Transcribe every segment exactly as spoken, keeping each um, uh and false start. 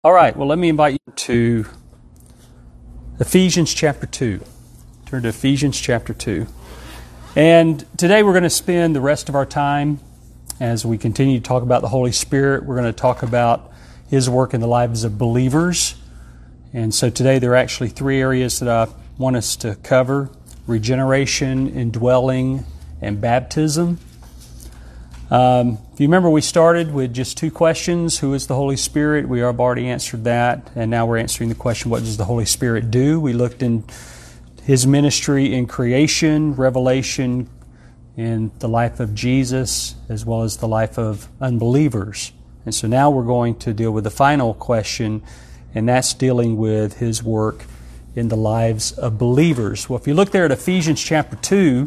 All right, well, let me invite you to Ephesians chapter two. Turn to Ephesians chapter two. And today we're going to spend the rest of our time as we continue to talk about the Holy Spirit. We're going to talk about His work in the lives of believers. And so today there are actually three areas that I want us to cover: regeneration, indwelling, and baptism. Um, if you remember, we started with just two questions. Who is the Holy Spirit? We have already answered that. And now we're answering the question, what does the Holy Spirit do? We looked in His ministry in creation, revelation, in the life of Jesus, as well as the life of unbelievers. And so now we're going to deal with the final question, and that's dealing with His work in the lives of believers. Well, if you look there at Ephesians chapter two,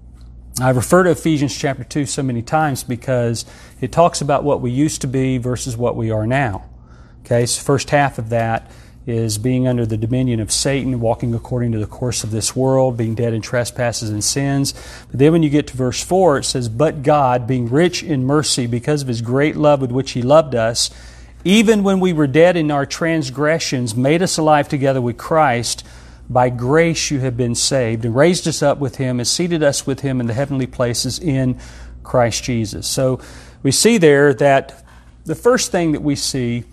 I refer to Ephesians chapter two so many times because it talks about what we used to be versus what we are now. Okay, so the first half of that is being under the dominion of Satan, walking according to the course of this world, being dead in trespasses and sins. But then when you get to verse four, it says, "But God, being rich in mercy, because of His great love with which He loved us, even when we were dead in our transgressions, made us alive together with Christ. By grace you have been saved, and raised us up with Him, and seated us with Him in the heavenly places in Christ Jesus." So we see there that the first thing that we see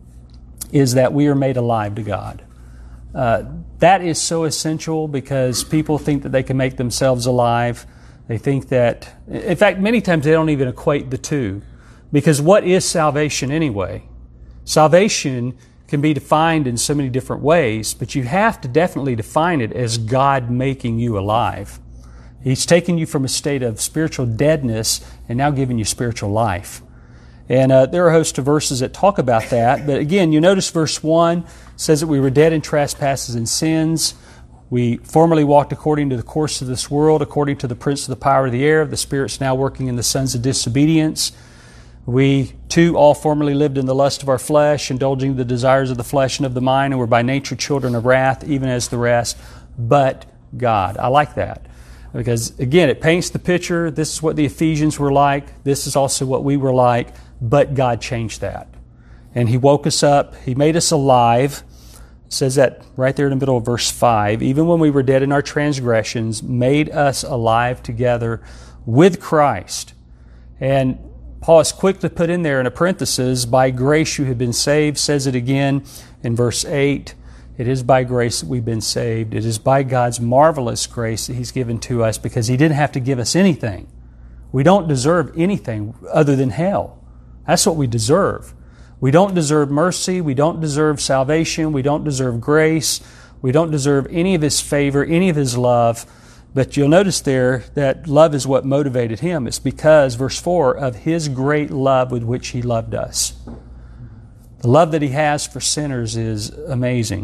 is that we are made alive to God. Uh, that is so essential because people think that they can make themselves alive. They think that, in fact, many times they don't even equate the two. Because what is salvation anyway? Salvation can be defined in so many different ways, but you have to definitely define it as God making you alive. He's taken you from a state of spiritual deadness and now giving you spiritual life. And uh, there are a host of verses that talk about that. But again, you notice verse one says that we were dead in trespasses and sins. We formerly walked according to the course of this world, according to the prince of the power of the air, the spirits now working in the sons of disobedience. We, too, all formerly lived in the lust of our flesh, indulging the desires of the flesh and of the mind, and were by nature children of wrath, even as the rest, but God. I like that. Because, again, it paints the picture. This is what the Ephesians were like. This is also what we were like, but God changed that. And He woke us up. He made us alive. It says that right there in the middle of verse five. Even when we were dead in our transgressions, made us alive together with Christ. And Paul is quick to put in there in a parenthesis, by grace you have been saved, says it again in verse eight. It is by grace that we've been saved. It is by God's marvelous grace that He's given to us because He didn't have to give us anything. We don't deserve anything other than hell. That's what we deserve. We don't deserve mercy. We don't deserve salvation. We don't deserve grace. We don't deserve any of His favor, any of His love. But you'll notice there that love is what motivated Him. It's because, verse four, of His great love with which He loved us. The love that He has for sinners is amazing.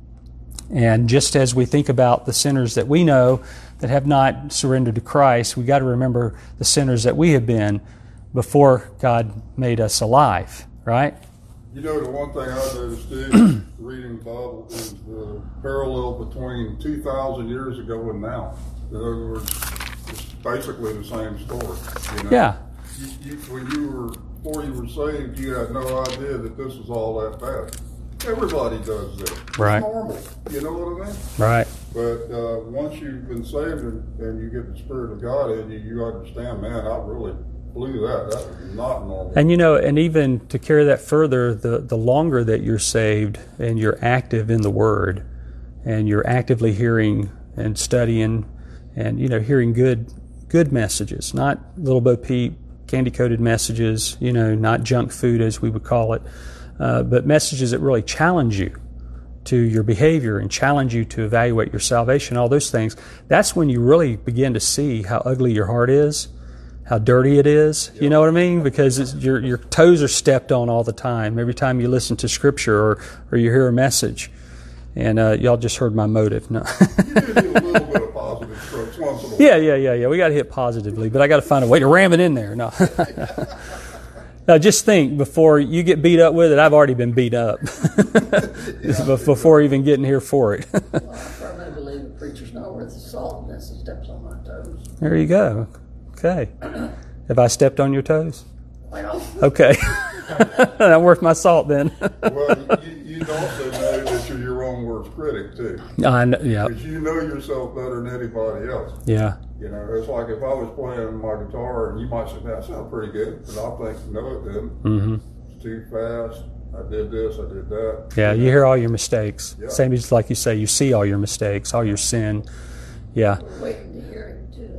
And just as we think about the sinners that we know that have not surrendered to Christ, we've got to remember the sinners that we have been before God made us alive, right? You know, the one thing I noticed too, reading the Bible, is the parallel between two thousand years ago and now. In other words, it's basically the same story. You know? Yeah. You, you, when you were, before you were saved, you had no idea that this was all that bad. Everybody does this. Right. It's normal. You know what I mean? Right. But uh, once you've been saved and, and you get the Spirit of God in you, you understand, man, I really blew that. That was not normal. And you know, and even to carry that further, the, the longer that you're saved and you're active in the Word and you're actively hearing and studying and, you know, hearing good good messages, not little Bo Peep, candy-coated messages, you know, not junk food as we would call it, uh, but messages that really challenge you to your behavior and challenge you to evaluate your salvation, all those things. That's when you really begin to see how ugly your heart is, how dirty it is, you know what I mean? Because it's, your your toes are stepped on all the time, every time you listen to Scripture or, or you hear a message. And uh, y'all just heard my motive. No. You do a little bit of positive strokes once in a while. Yeah, yeah, yeah, yeah. We got to hit positively, but I got to find a way to ram it in there. No. Now, just think, before you get beat up with it, I've already been beat up before even getting here for it. Well, I firmly believe the preacher's not worth the salt unless he steps on my toes. There you go. Okay. Have I stepped on your toes? Well, Okay. Not worth my salt then. Well, you, you also know that you're your own worst critic too. I know, yeah. Because you know yourself better than anybody else. Yeah. You know, it's like if I was playing my guitar and you might say, that sounds pretty good, but I'll think, no, it didn't. Mm-hmm. It's too fast. I did this, I did that. Yeah, you hear all your mistakes. Yeah. Same as like you say, you see all your mistakes, all your sin. Yeah. We're waiting to hear it too.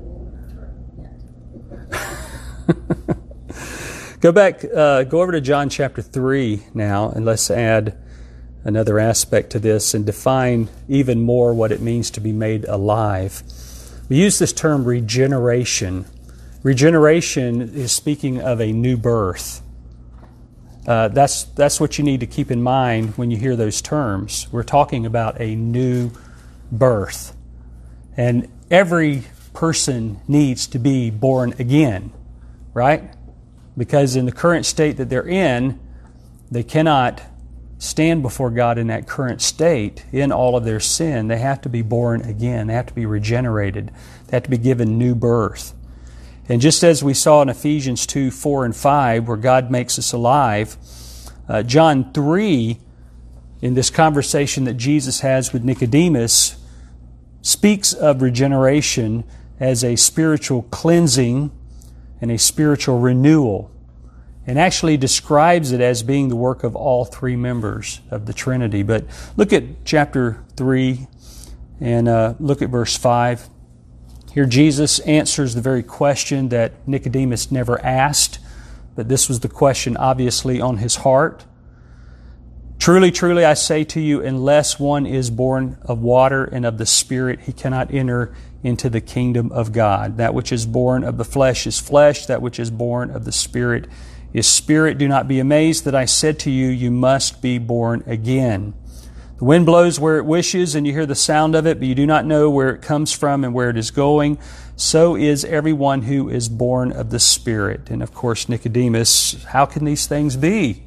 Go back, uh, go over to John chapter three now, and let's add another aspect to this and define even more what it means to be made alive. We use this term regeneration. Regeneration is speaking of a new birth. Uh, that's that's what you need to keep in mind when you hear those terms. We're talking about a new birth. And every person needs to be born again, right? Because in the current state that they're in, they cannot stand before God in that current state in all of their sin. They have to be born again. They have to be regenerated. They have to be given new birth. And just as we saw in Ephesians two, four, and five, where God makes us alive, uh, John three, in this conversation that Jesus has with Nicodemus, speaks of regeneration as a spiritual cleansing and a spiritual renewal, and actually describes it as being the work of all three members of the Trinity. But look at chapter three and uh, look at verse five. Here Jesus answers the very question that Nicodemus never asked, but this was the question obviously on his heart. Truly, truly, I say to you, unless one is born of water and of the Spirit, he cannot enter into the kingdom of God. That which is born of the flesh is flesh, that which is born of the Spirit is spirit. Do not be amazed that I said to you, you must be born again. The wind blows where it wishes, and you hear the sound of it, but you do not know where it comes from and where it is going. So is everyone who is born of the Spirit. And of course, Nicodemus, how can these things be?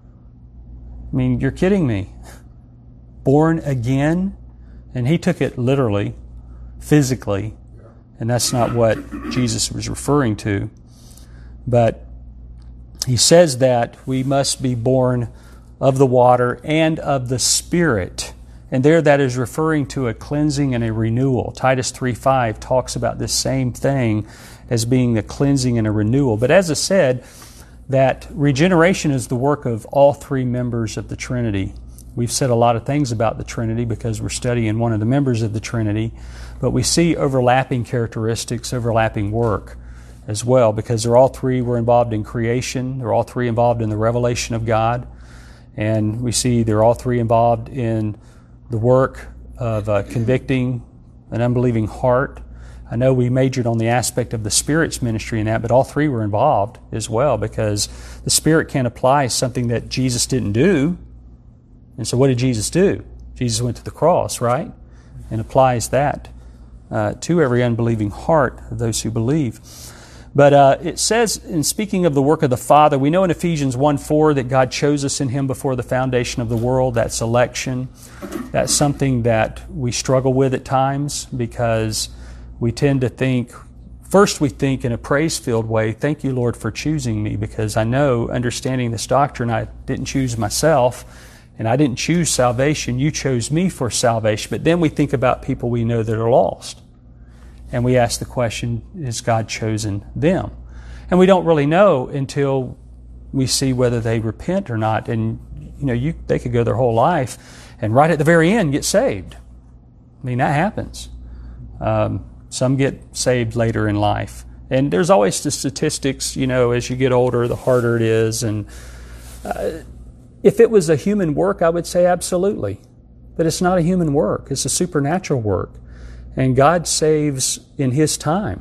I mean, you're kidding me. Born again? And he took it literally, physically, and that's not what Jesus was referring to. But he says that we must be born of the water and of the Spirit. And there that is referring to a cleansing and a renewal. Titus three five talks about this same thing as being a cleansing and a renewal. But as I said, that regeneration is the work of all three members of the Trinity. We've said a lot of things about the Trinity because we're studying one of the members of the Trinity, but we see overlapping characteristics, overlapping work as well, because they're all three were involved in creation, they're all three involved in the revelation of God, and we see they're all three involved in the work of uh, convicting an unbelieving heart. I know we majored on the aspect of the Spirit's ministry in that, but all three were involved as well, because the Spirit can't apply something that Jesus didn't do. And so what did Jesus do? Jesus went to the cross, right? And applies that uh, to every unbelieving heart of those who believe. But uh, it says, in speaking of the work of the Father, we know in Ephesians one four that God chose us in Him before the foundation of the world. That's election. That's something that we struggle with at times, because we tend to think, first we think in a praise-filled way, thank you, Lord, for choosing me, because I know, understanding this doctrine, I didn't choose myself, and I didn't choose salvation. You chose me for salvation. But then we think about people we know that are lost. And we ask the question, has God chosen them? And we don't really know until we see whether they repent or not. And, you know, you, they could go their whole life and right at the very end get saved. I mean, that happens. Um, some get saved later in life. And there's always the statistics, you know, as you get older, the harder it is. And uh, if it was a human work, I would say absolutely. But it's not a human work. It's a supernatural work. And God saves in His time.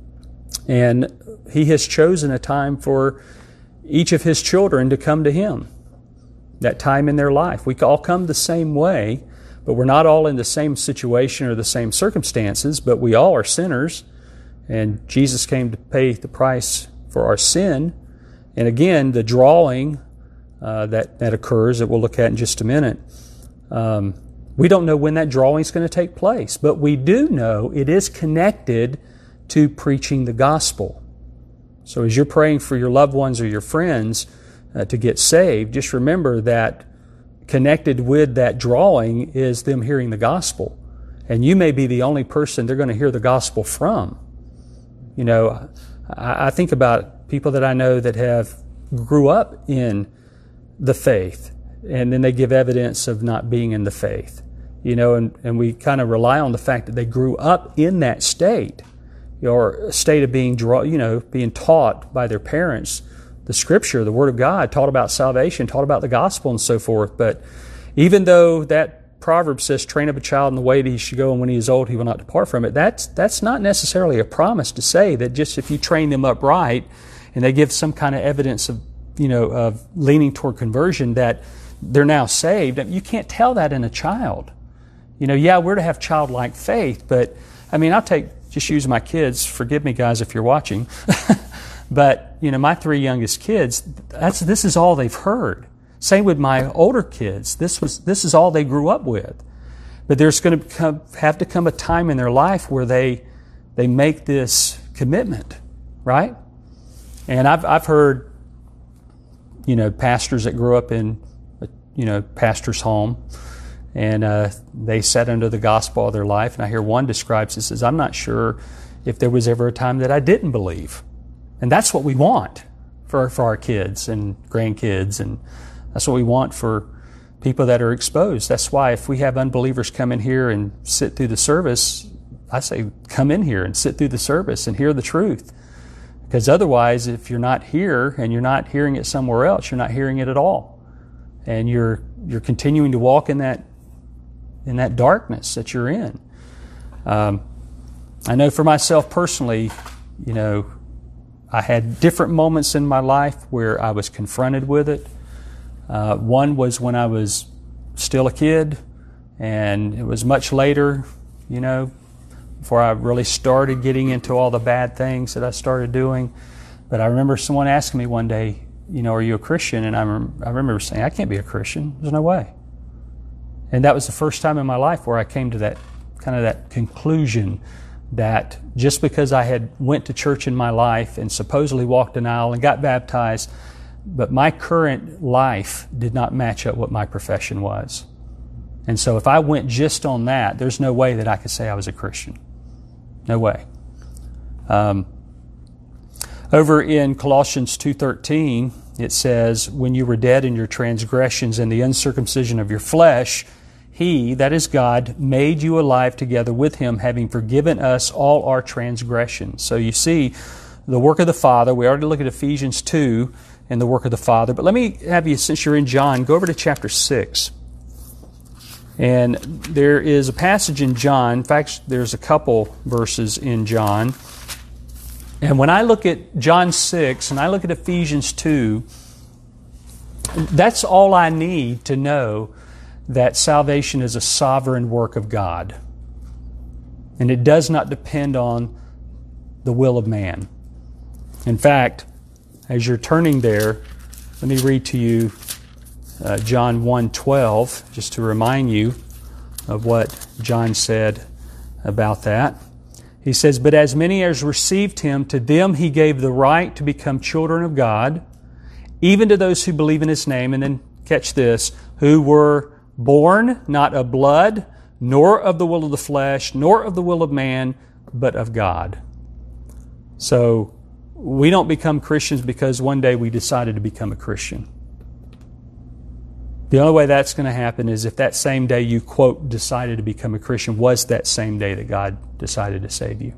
And He has chosen a time for each of His children to come to Him. That time in their life. We all come the same way, but we're not all in the same situation or the same circumstances, but we all are sinners. And Jesus came to pay the price for our sin. And again, the drawing uh, that, that occurs, that we'll look at in just a minute, um, we don't know when that drawing is going to take place, but we do know it is connected to preaching the gospel. So as you're praying for your loved ones or your friends, uh, to get saved, just remember that connected with that drawing is them hearing the gospel. And you may be the only person they're going to hear the gospel from. You know, I, I think about people that I know that have grew up in the faith, and then they give evidence of not being in the faith. You know, and, and we kind of rely on the fact that they grew up in that state, or a state of being draw, you know, being taught by their parents the Scripture, the Word of God, taught about salvation, taught about the gospel, and so forth. But even though that proverb says, "Train up a child in the way that he should go, and when he is old, he will not depart from it," that's that's not necessarily a promise to say that just if you train them up right, and they give some kind of evidence of, you know, of leaning toward conversion, that they're now saved. You can't tell that in a child. You know, yeah, we're to have childlike faith, but I mean, I'll take, just use my kids, forgive me guys if you're watching, but, you know, my three youngest kids, that's this is all they've heard. Same with my older kids. This was this is all they grew up with. But there's going to come, have to come a time in their life where they they make this commitment, right? And I've I've heard, you know, pastors that grew up in, a, you know, pastor's home, and uh, they sat under the gospel all their life. And I hear one describes it, says, "I'm not sure if there was ever a time that I didn't believe." And that's what we want for for our kids and grandkids, and that's what we want for people that are exposed. That's why if we have unbelievers come in here and sit through the service, I say come in here and sit through the service and hear the truth. Because otherwise, if you're not here and you're not hearing it somewhere else, you're not hearing it at all. And you're you're continuing to walk in that in that darkness that you're in. Um, I know for myself personally, you know, I had different moments in my life where I was confronted with it. Uh, one was when I was still a kid, and it was much later, you know, before I really started getting into all the bad things that I started doing. But I remember someone asking me one day, you know, "Are you a Christian?" And I, rem- I remember saying, "I can't be a Christian. There's no way." And that was the first time in my life where I came to that kind of that conclusion that just because I had went to church in my life and supposedly walked an aisle and got baptized, but my current life did not match up what my profession was. And so if I went just on that, there's no way that I could say I was a Christian. No way. Um, over in Colossians two thirteen, it says, "When you were dead in your transgressions and the uncircumcision of your flesh, He, that is God, made you alive together with Him, having forgiven us all our transgressions." So you see the work of the Father. We already looked at Ephesians two and the work of the Father. But let me have you, since you're in John, go over to chapter six. And there is a passage in John. In fact, there's a couple verses in John. And when I look at John six and I look at Ephesians two, that's all I need to know that salvation is a sovereign work of God. And it does not depend on the will of man. In fact, as you're turning there, let me read to you uh, John one twelve, just to remind you of what John said about that. He says, "But as many as received Him, to them He gave the right to become children of God, even to those who believe in His name," and then catch this, "who were born not of blood, nor of the will of the flesh, nor of the will of man, but of God." So we don't become Christians because one day we decided to become a Christian. The only way that's going to happen is if that same day you, quote, decided to become a Christian was that same day that God decided to save you.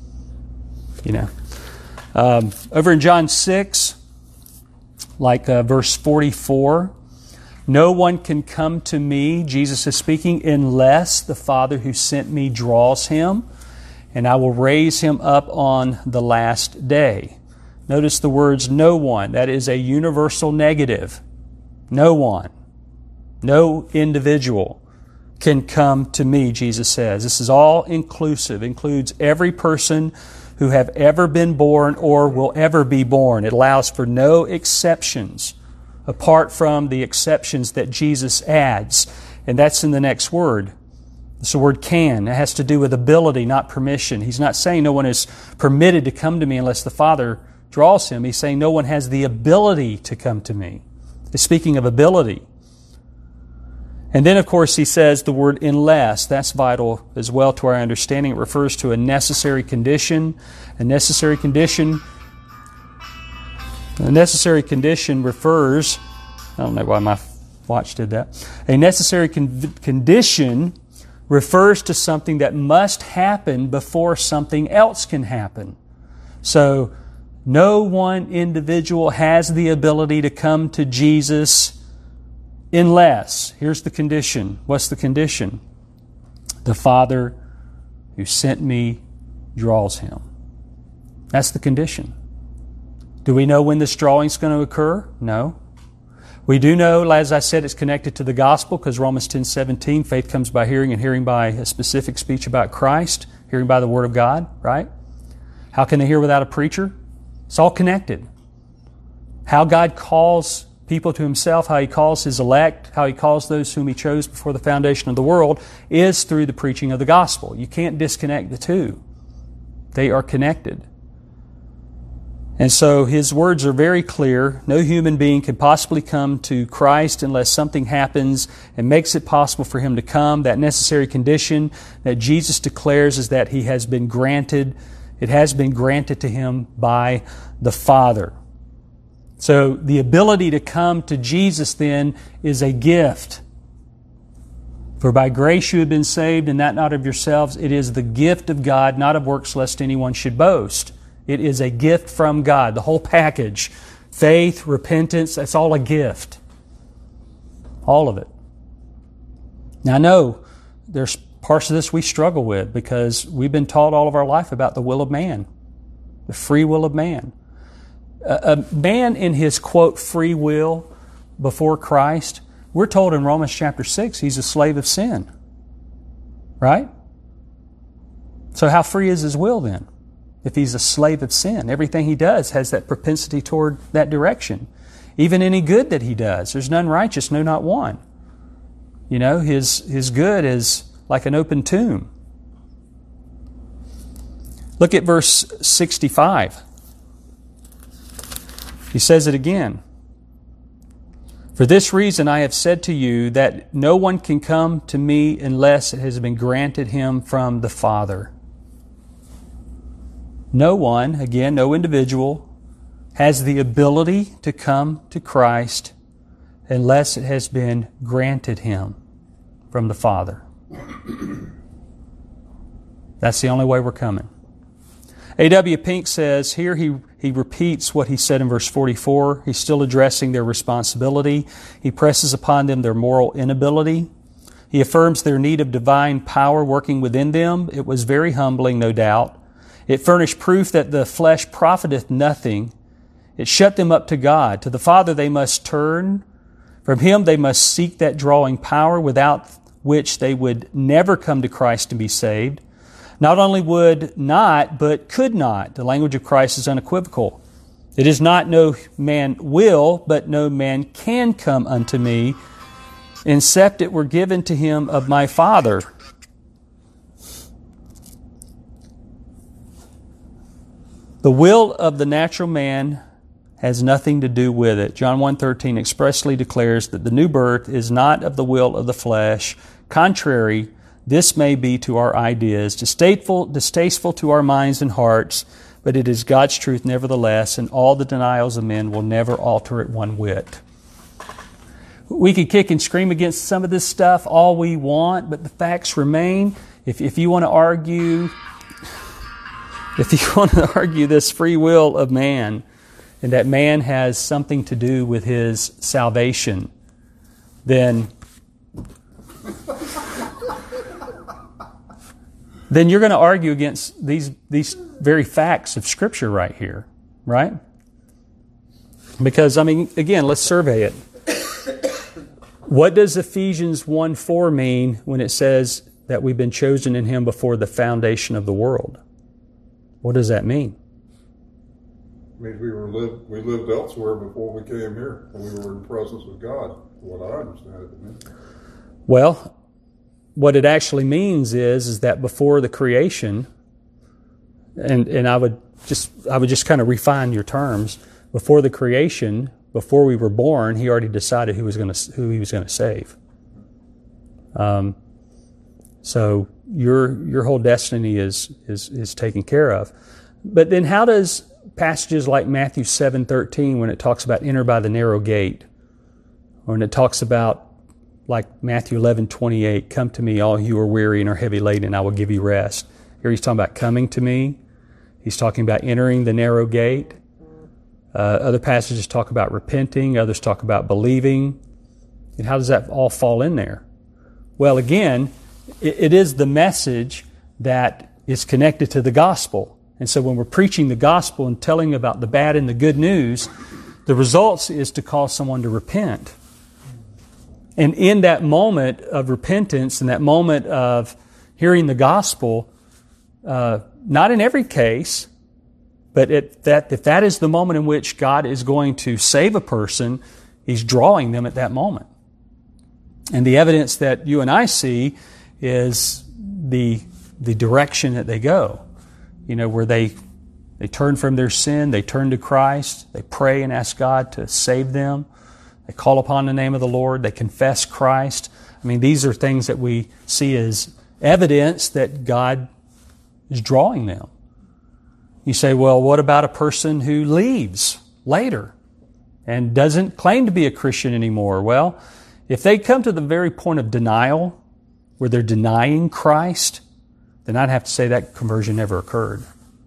You know. Um, over in John six, like uh, verse forty-four, "No one can come to me," Jesus is speaking, "unless the Father who sent me draws him, and I will raise him up on the last day." Notice the words "no one." That is a universal negative. No one, no individual can come to me, Jesus says. This is all inclusive, includes every person who have ever been born or will ever be born. It allows for no exceptions apart from the exceptions that Jesus adds. And that's in the next word. It's the word "can." It has to do with ability, not permission. He's not saying no one is permitted to come to me unless the Father draws him. He's saying no one has the ability to come to me. He's speaking of ability. And then, of course, he says the word unless. That's vital as well to our understanding. It refers to a necessary condition. A necessary condition, a necessary condition refers, I don't know why my watch did that. A necessary con- condition refers to something that must happen before something else can happen. So, no one individual has the ability to come to Jesus unless, here's the condition. What's the condition? The Father who sent me draws him. That's the condition. Do we know when this drawing is going to occur? No. We do know, as I said, it's connected to the gospel because Romans ten seventeen, faith comes by hearing and hearing by a specific speech about Christ, hearing by the Word of God, right? How can they hear without a preacher? It's all connected. How God calls people to Himself, how He calls His elect, how He calls those whom He chose before the foundation of the world is through the preaching of the gospel. You can't disconnect the two. They are connected. And so His words are very clear. No human being can possibly come to Christ unless something happens and makes it possible for Him to come. That necessary condition that Jesus declares is that He has been granted. It has been granted to Him by the Father. So the ability to come to Jesus then is a gift. For by grace you have been saved, and that not of yourselves. It is the gift of God, not of works, lest anyone should boast. It is a gift from God, the whole package. Faith, repentance, that's all a gift. All of it. Now I know there's parts of this we struggle with because we've been taught all of our life about the will of man, the free will of man. A man in his, quote, free will before Christ, we're told in Romans chapter six, he's a slave of sin. Right? So how free is his will then? If he's a slave of sin, everything he does has that propensity toward that direction. Even any good that he does, there's none righteous, no, not one. You know, his, his good is like an open tomb. Look at verse sixty-five. He says it again. For this reason I have said to you that no one can come to me unless it has been granted him from the Father. No one, again, no individual, has the ability to come to Christ unless it has been granted him from the Father. That's the only way we're coming. A W Pink says, here he, he repeats what he said in verse forty-four. He's still addressing their responsibility. He presses upon them their moral inability. He affirms their need of divine power working within them. It was very humbling, no doubt. It furnished proof that the flesh profiteth nothing. It shut them up to God. To the Father they must turn. From Him they must seek that drawing power without which they would never come to Christ and be saved. Not only would not, but could not. The language of Christ is unequivocal. It is not no man will, but no man can come unto me, except it were given to him of my Father. The will of the natural man has nothing to do with it. John one thirteen expressly declares that the new birth is not of the will of the flesh. Contrary, this may be to our ideas, distasteful, distasteful to our minds and hearts, but it is God's truth nevertheless, and all the denials of men will never alter it one whit. We can kick and scream against some of this stuff all we want, but the facts remain. If, if you want to argue... If you want to argue this free will of man and that man has something to do with his salvation, then, then you're going to argue against these, these very facts of Scripture right here, right? Because, I mean, again, let's survey it. What does Ephesians one four mean when it says that we've been chosen in Him before the foundation of the world? What does that mean? It means we were lived, we lived elsewhere before we came here, and we were in the presence of God, what I understand it to mean. Well, what it actually means is, is that before the creation, and, and I would just I would just kind of refine your terms. Before the creation, before we were born, He already decided who was going to who He was going to save. Um, so your your whole destiny is is is taken care of. But then, how does passages like Matthew seven thirteen, when it talks about enter by the narrow gate, or when it talks about like Matthew eleven twenty-eight, come to me, all you are weary and are heavy laden, and I will give you rest. Here he's talking about coming to me. He's talking about entering the narrow gate. Uh, other passages talk about repenting. Others talk about believing. And how does that all fall in there? Well, again, it, it is the message that is connected to the gospel. And so when we're preaching the gospel and telling about the bad and the good news, the results is to cause someone to repent. And in that moment of repentance and that moment of hearing the gospel, uh, not in every case, but it, that if that is the moment in which God is going to save a person, He's drawing them at that moment. And the evidence that you and I see is the the direction that they go. You know, where they they turn from their sin, they turn to Christ, they pray and ask God to save them. They call upon the name of the Lord. They confess Christ. I mean, these are things that we see as evidence that God is drawing them. You say, well, what about a person who leaves later and doesn't claim to be a Christian anymore? Well, if they come to the very point of denial, where they're denying Christ, then I'd have to say that conversion never occurred.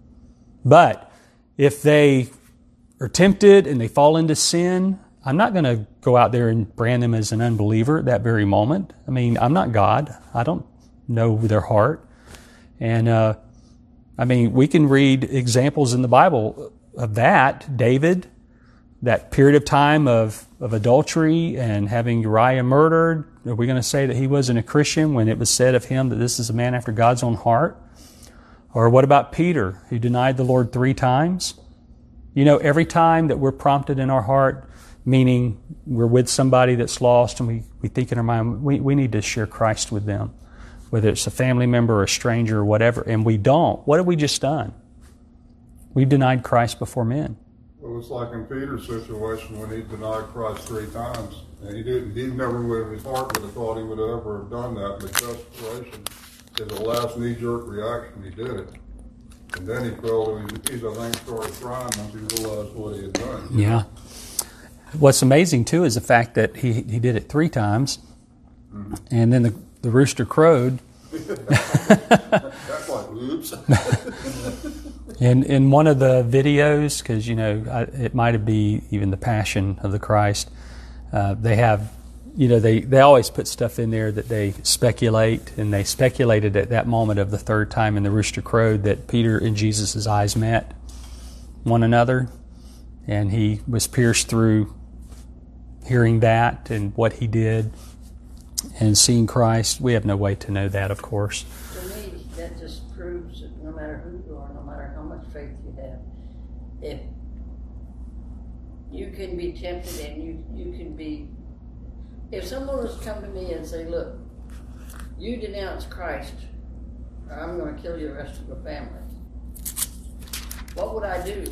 But if they are tempted and they fall into sin, I'm not going to go out there and brand them as an unbeliever at that very moment. I mean, I'm not God. I don't know their heart. And, uh, I mean, we can read examples in the Bible of that. David, that period of time of, of adultery and having Uriah murdered. Are we going to say that he wasn't a Christian when it was said of him that this is a man after God's own heart? Or what about Peter, who denied the Lord three times? You know, every time that we're prompted in our heart, meaning we're with somebody that's lost and we, we think in our mind, we, we need to share Christ with them, whether it's a family member or a stranger or whatever, and we don't. What have we just done? We've denied Christ before men. Well, it's like in Peter's situation when he denied Christ three times, and he didn't. He never would in his heart would have thought he would have ever have done that. But desperation is the last knee-jerk reaction. He did it, and then he fell. He's I think started crying once he realized what he had done. Yeah. What's amazing too is the fact that he he did it three times, mm-hmm. and then the the rooster crowed. That's like oops. In in one of the videos, because you know I, it might be even the Passion of the Christ, uh, they have, you know, they, they always put stuff in there that they speculate, and they speculated at that moment of the third time in the rooster crowed that Peter and Jesus' eyes met one another, and he was pierced through hearing that and what he did and seeing Christ. We have no way to know that, of course. To me, that just proves that no matter who you are, no matter how much faith you have, if you can be tempted and you, you can be, if someone was to come to me and say, look, you denounce Christ, or I'm going to kill you the rest of your family, what would I do?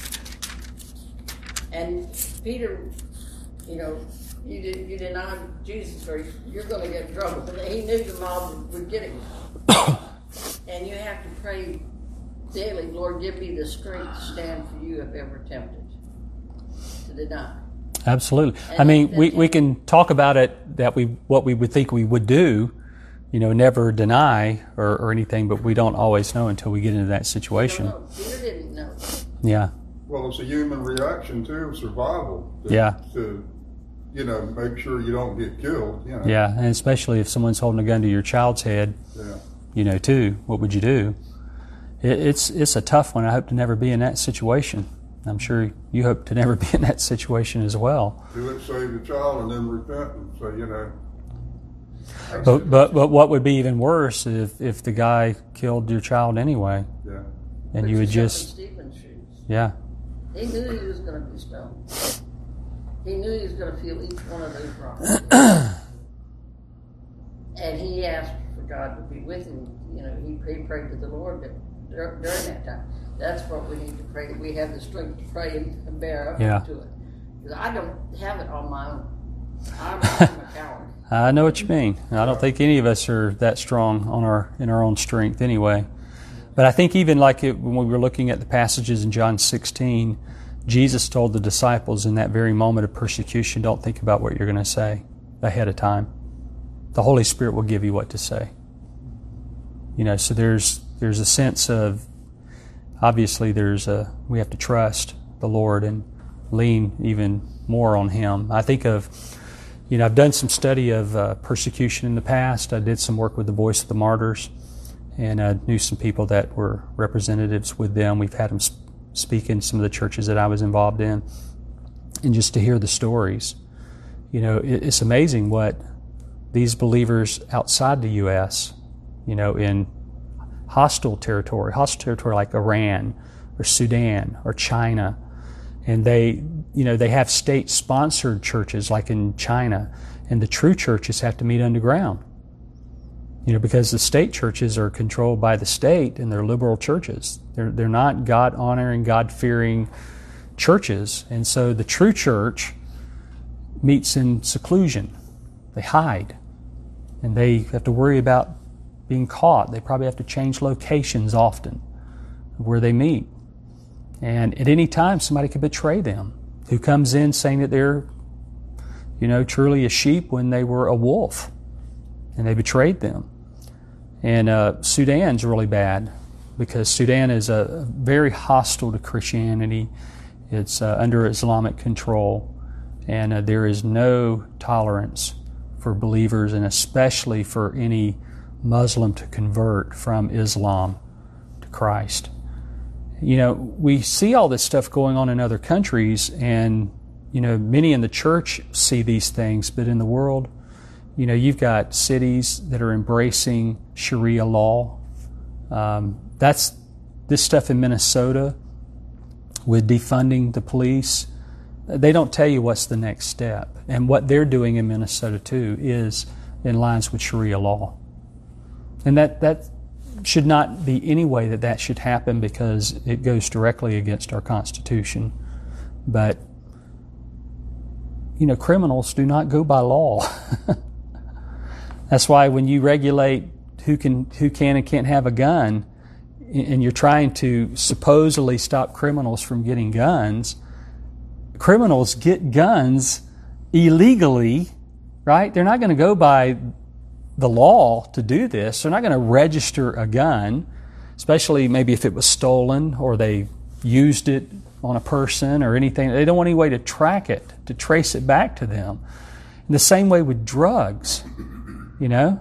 And Peter, you know, you did, you denied Jesus, or you're going to get in trouble. But he knew the mob would get him. And you have to pray daily, Lord, give me the strength to stand for you if ever tempted to deny. Absolutely. And I mean, that, we, we can talk about it, that we what we would think we would do, you know, never deny or, or anything, but we don't always know until we get into that situation. No, Peter didn't know. Yeah. Well, it's a human reaction to survival. To, Yeah. To, you know, make sure you don't get killed. You know. Yeah, and especially if someone's holding a gun to your child's head, Yeah. you know, too, what would you do? It, it's it's a tough one. I hope to never be in that situation. I'm sure you hope to never be in that situation as well. Do it, save the child, and then repent and say, you know. But but but what would be even worse if, if the guy killed your child anyway, Yeah. and you would Put yourself just in Stephen's shoes. yeah He knew he was going to be stoned. He knew he was going to feel each one of those wrongs. And he asked for God to be with him. You know, he, he prayed to the Lord that dur- during that time. That's what we need to pray. We have the strength to pray and bear up Yeah. to it. Because I don't have it on my own. I'm, I'm a coward. I know what you mean. I don't think any of us are that strong on our in our own strength anyway. But I think even like it, when we were looking at the passages in John sixteen, Jesus told the disciples in that very moment of persecution, don't think about what you're going to say ahead of time. The Holy Spirit will give you what to say. You know, so there's there's a sense of, obviously there's a, we have to trust the Lord and lean even more on Him. I think of, you know, I've done some study of uh, persecution in the past. I did some work with the Voice of the Martyrs, and I knew some people that were representatives with them. We've had them sp- speak in some of the churches that I was involved in, and just to hear the stories. You know, it, it's amazing what these believers outside the U S, you know, in hostile territory, hostile territory like Iran or Sudan or China, and they, you know, they have state-sponsored churches like in China, and the true churches have to meet underground. You know, because the state churches are controlled by the state, and they're liberal churches. They're they're not God-honoring, God-fearing churches, and so the true church meets in seclusion. They hide, and they have to worry about being caught. They probably have to change locations often where they meet. And at any time, somebody could betray them, who comes in saying that they're, you know, truly a sheep when they were a wolf, and they betrayed them. And uh, Sudan's really bad, because Sudan is a, very hostile to Christianity. It's uh, under Islamic control, and uh, there is no tolerance for believers, and especially for any Muslim to convert from Islam to Christ. You know, we see all this stuff going on in other countries, and, you know, many in the church see these things, but in the world, you know, you've got cities that are embracing Sharia law. Um, that's this stuff in Minnesota with defunding the police. They don't tell you what's the next step. And what they're doing in Minnesota, too, is in lines with Sharia law. And that, that should not be any way that that should happen, because it goes directly against our Constitution. But, you know, criminals do not go by law. That's why when you regulate who can who can and can't have a gun, and you're trying to supposedly stop criminals from getting guns, criminals get guns illegally, right? They're not going to go by the law to do this. They're not going to register a gun, especially maybe if it was stolen or they used it on a person or anything. They don't want any way to track it, to trace it back to them. In the same way with drugs, you know.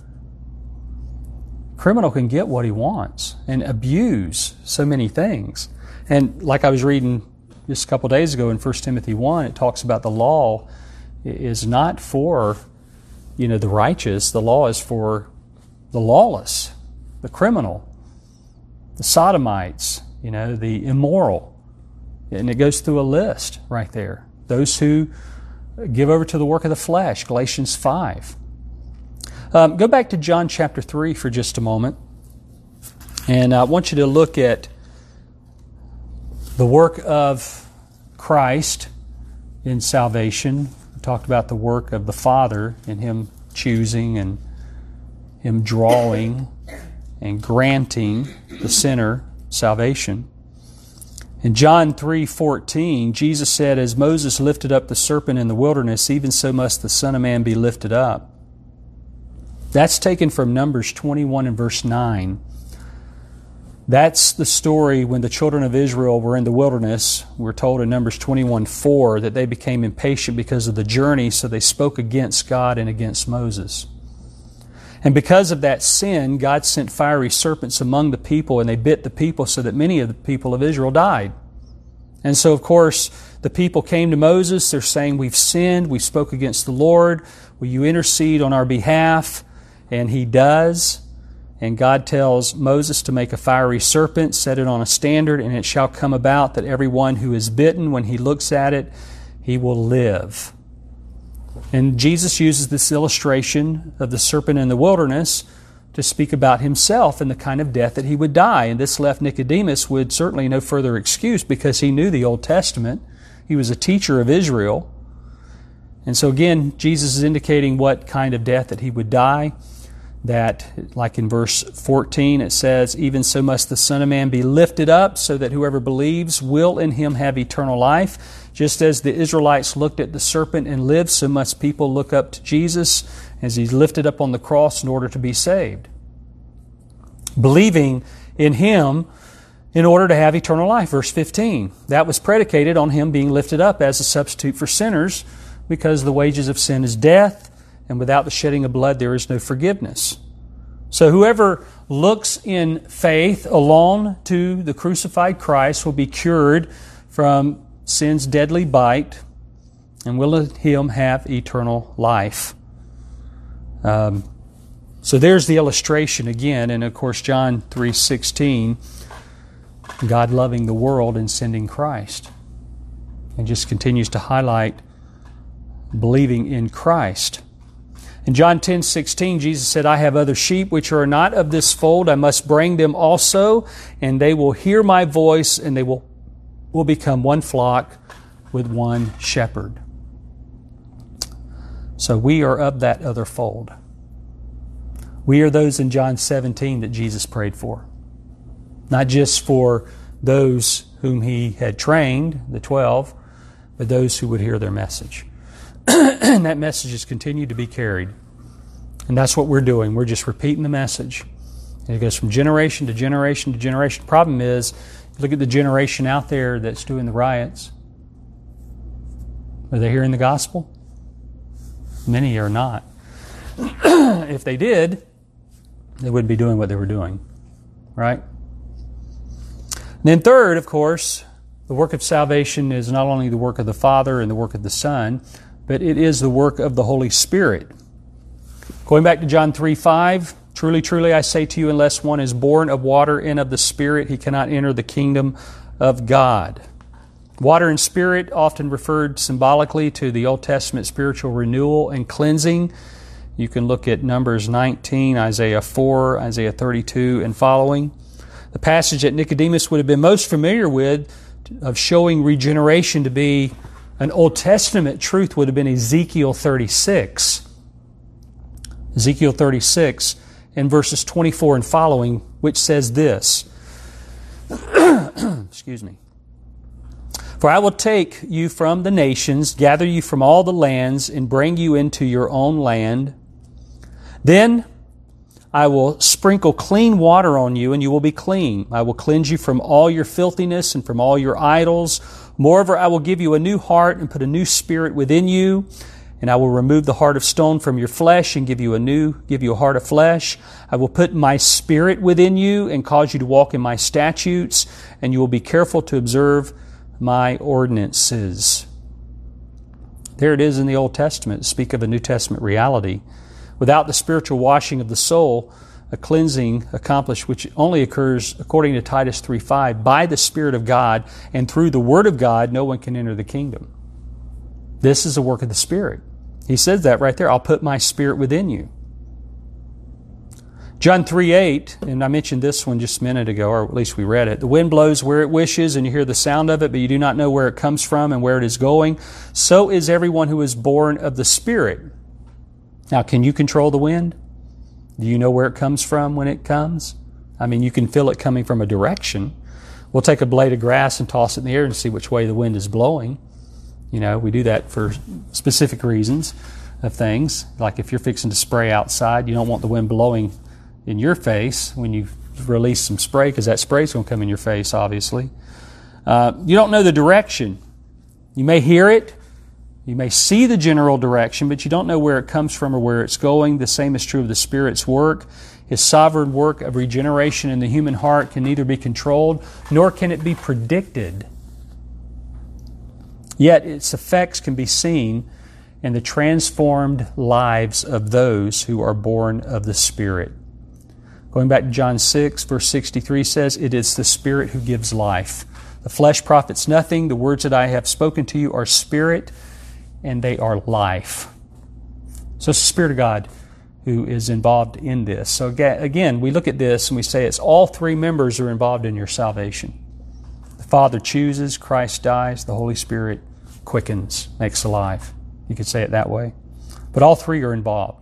Criminal can get what he wants and abuse so many things. And like I was reading just a couple days ago in First Timothy one, it talks about the law is not for, you know, the righteous. The law is for the lawless, the criminal, the sodomites, you know, the immoral. And it goes through a list right there. Those who give over to the work of the flesh, Galatians five. Um, go back to John chapter three for just a moment. And I want you to look at the work of Christ in salvation. We talked about the work of the Father in Him choosing and Him drawing and granting the sinner salvation. In John three fourteen, Jesus said, "As Moses lifted up the serpent in the wilderness, even so must the Son of Man be lifted up." That's taken from Numbers twenty-one and verse nine. That's the story when the children of Israel were in the wilderness. We're told in Numbers twenty-one four that they became impatient because of the journey, so they spoke against God and against Moses. And because of that sin, God sent fiery serpents among the people, and they bit the people so that many of the people of Israel died. And so, of course, the people came to Moses. They're saying, "We've sinned. We spoke against the Lord. Will you intercede on our behalf?" And He does. And God tells Moses to make a fiery serpent, set it on a standard, and it shall come about that everyone who is bitten, when he looks at it, he will live. And Jesus uses this illustration of the serpent in the wilderness to speak about himself and the kind of death that he would die. And this left Nicodemus with certainly no further excuse because he knew the Old Testament. He was a teacher of Israel. And so again, Jesus is indicating what kind of death that he would die. That, like in verse fourteen, it says, "Even so must the Son of Man be lifted up, so that whoever believes will in him have eternal life. Just as the Israelites looked at the serpent and lived, so must people look up to Jesus as he's lifted up on the cross in order to be saved." Believing in him in order to have eternal life. Verse fifteen, that was predicated on him being lifted up as a substitute for sinners, because the wages of sin is death, and without the shedding of blood there is no forgiveness. So whoever looks in faith alone to the crucified Christ will be cured from sin's deadly bite and will in him have eternal life. Um, so there's the illustration again, and of course John three sixteen, God loving the world and sending Christ. And just continues to highlight believing in Christ. In John ten sixteen, Jesus said, "I have other sheep which are not of this fold. I must bring them also, and they will hear my voice, and they will, will become one flock with one shepherd." So we are of that other fold. We are those in John seventeen that Jesus prayed for. Not just for those whom He had trained, the twelve, but those who would hear their message. And that message has continued to be carried. And that's what we're doing. We're just repeating the message. And it goes from generation to generation to generation. The problem is, look at the generation out there that's doing the riots. Are they hearing the gospel? Many are not. If they did, they wouldn't be doing what they were doing. Right? And then third, of course, the work of salvation is not only the work of the Father and the work of the Son, but it is the work of the Holy Spirit. Going back to John three five, "Truly, truly, I say to you, unless one is born of water and of the Spirit, he cannot enter the kingdom of God." Water and Spirit often referred symbolically to the Old Testament spiritual renewal and cleansing. You can look at Numbers nineteen, Isaiah four, Isaiah thirty-two, and following. The passage that Nicodemus would have been most familiar with of showing regeneration to be an Old Testament truth would have been Ezekiel thirty-six. Ezekiel thirty-six in verses twenty-four and following, which says this. Excuse me. "For I will take you from the nations, gather you from all the lands, and bring you into your own land. Then I will sprinkle clean water on you, and you will be clean. I will cleanse you from all your filthiness and from all your idols. Moreover, I will give you a new heart and put a new spirit within you. And I will remove the heart of stone from your flesh and give you a new, give you a heart of flesh. I will put my spirit within you and cause you to walk in my statutes, and you will be careful to observe my ordinances." There it is in the Old Testament. Speak of a New Testament reality. Without the spiritual washing of the soul, a cleansing accomplished which only occurs, according to Titus three five, by the Spirit of God and through the Word of God, no one can enter the kingdom. This is the work of the Spirit. He says that right there. "I'll put my Spirit within you." John three eight, and I mentioned this one just a minute ago, or at least we read it. "The wind blows where it wishes, and you hear the sound of it, but you do not know where it comes from and where it is going. So is everyone who is born of the Spirit." Now, can you control the wind? Do you know where it comes from when it comes? I mean, you can feel it coming from a direction. We'll take a blade of grass and toss it in the air and see which way the wind is blowing. You know, we do that for specific reasons of things. Like if you're fixing to spray outside, you don't want the wind blowing in your face when you release some spray, because that spray is going to come in your face, obviously. Uh, you don't know the direction. You may hear it. You may see the general direction, but you don't know where it comes from or where it's going. The same is true of the Spirit's work. His sovereign work of regeneration in the human heart can neither be controlled nor can it be predicted. Yet its effects can be seen in the transformed lives of those who are born of the Spirit. Going back to John six, verse sixty-three says, "It is the Spirit who gives life. The flesh profits nothing. The words that I have spoken to you are spirit, and they are life." So it's the Spirit of God who is involved in this. So again, we look at this and we say it's all three members are involved in your salvation. The Father chooses, Christ dies, the Holy Spirit quickens, makes alive. You could say it that way. But all three are involved.